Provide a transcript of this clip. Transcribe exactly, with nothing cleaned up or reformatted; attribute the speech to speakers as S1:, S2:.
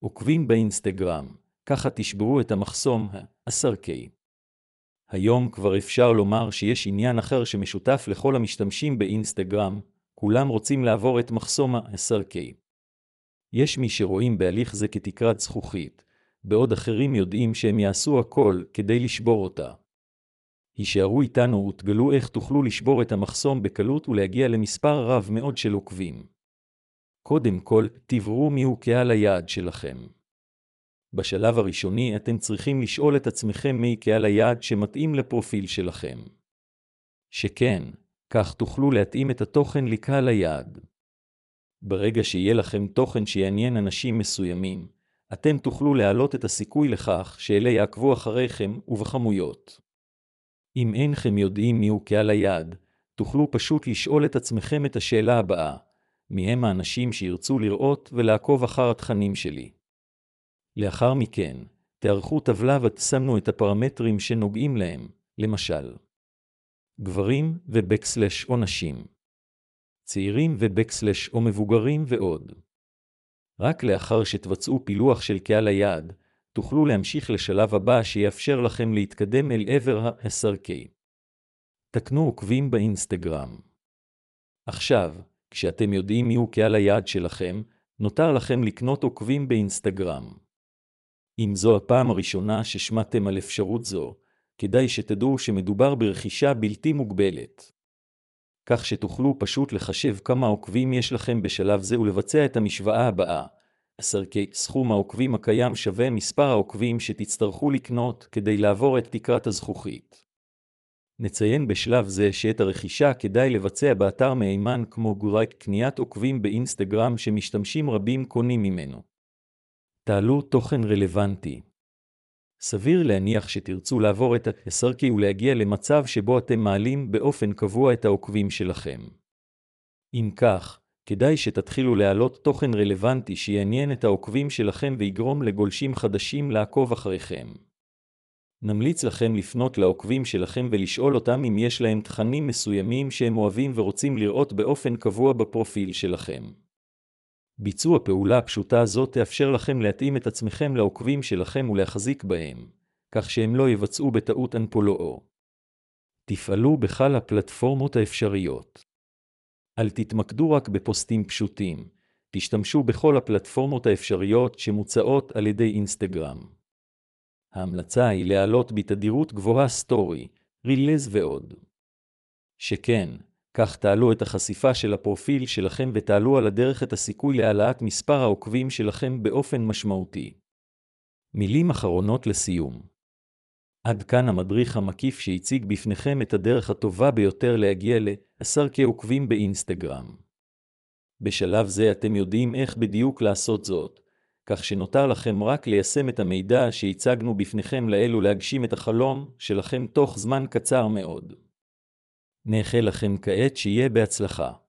S1: עוקבים באינסטגרם, ככה תשברו את המחסום ה-עשר קיי. היום כבר אפשר לומר שיש עניין אחר שמשותף לכל המשתמשים באינסטגרם, כולם רוצים לעבור את מחסום ה-עשר קיי. יש מי שרואים בהליך זה כתקרת זכוכית, בעוד אחרים יודעים שהם יעשו הכל כדי לשבור אותה. הישארו איתנו ותגלו איך תוכלו לשבור את המחסום בקלות ולהגיע למספר רב מאוד של עוקבים. קודם כל, תברו מיהו קהל היעד שלכם. בשלב הראשוני אתם צריכים לשאול את עצמכם מי קהל היעד שמתאים לפרופיל שלכם. שכן, כך תוכלו להתאים את התוכן לקהל היעד. ברגע שיהיה לכם תוכן שיעניין אנשים מסוימים, אתם תוכלו להעלות את הסיכוי לכך שאלה יעקבו אחריכם ובכמויות. אם אינכם יודעים מיהו קהל היעד, תוכלו פשוט לשאול את עצמכם את השאלה הבאה, מי הם האנשים שירצו לראות ולעקוב אחר התכנים שלי. לאחר מכן, תערכו טבלה ותסמנו את הפרמטרים שנוגעים להם, למשל, גברים ובקסלש או נשים, צעירים ובקסלש או מבוגרים ועוד. רק לאחר שתבצעו פילוח של קהל היעד, תוכלו להמשיך לשלב הבא שיאפשר לכם להתקדם אל עבר ה-עשר קיי. תקנו עוקבים באינסטגרם. עכשיו, כשאתם יודעים מיהו קהל היעד שלכם, נותר לכם לקנות עוקבים באינסטגרם. אם זו הפעם הראשונה ששמעתם על אפשרות זו, כדאי שתדעו שמדובר ברכישה בלתי מוגבלת. כך שתוכלו פשוט לחשב כמה עוקבים יש לכם בשלב זה ולבצע את המשוואה הבאה. עשר קיי סכום העוקבים הקיים שווה מספר העוקבים שתצטרכו לקנות כדי לעבור את תקרת הזכוכית. נציין בשלב זה שאת הרכישה כדאי לבצע באתר מהימן כמו גורל קניית עוקבים באינסטגרם שמשתמשים רבים קונים ממנו. תעלו תוכן רלוונטי. סביר להניח שתרצו לעבור את ה-עשר קיי ולהגיע למצב שבו אתם מעלים באופן קבוע את העוקבים שלכם. אם כך, כדאי שתתחילו להעלות תוכן רלוונטי שיעניין את העוקבים שלכם ויגרום לגולשים חדשים לעקוב אחריכם. נמליץ לכם לפנות לעוקבים שלכם ולשאול אותם אם יש להם תכנים מסוימים שהם אוהבים ורוצים לראות באופן קבוע בפרופיל שלכם. ביצוע פעולה פשוטה זאת תאפשר לכם להתאים את עצמכם לעוקבים שלכם ולהחזיק בהם, כך שהם לא יבצעו בטעות unfollow. תפעלו בכל הפלטפורמות האפשריות. אל תתמקדו רק בפוסטים פשוטים, תשתמשו בכל הפלטפורמות האפשריות שמוצעות על ידי אינסטגרם. ההמלצה היא להעלות בתדירות גבוהה סטורי, רילז ועוד. שכן, כך תעלו את החשיפה של הפרופיל שלכם ותעלו על הדרך את הסיכוי להעלאת מספר העוקבים שלכם באופן משמעותי. מילים אחרונות לסיום. עד כאן המדריך המקיף שהציג בפניכם את הדרך הטובה ביותר להגיע ל-עשר קיי עוקבים באינסטגרם. בשלב זה אתם יודעים איך בדיוק לעשות זאת, כך שנותר לכם רק ליישם את המידע שהצגנו בפניכם לעיל ולהגשים את החלום שלכם תוך זמן קצר מאוד. נאחל לכם כעת שיהיה בהצלחה.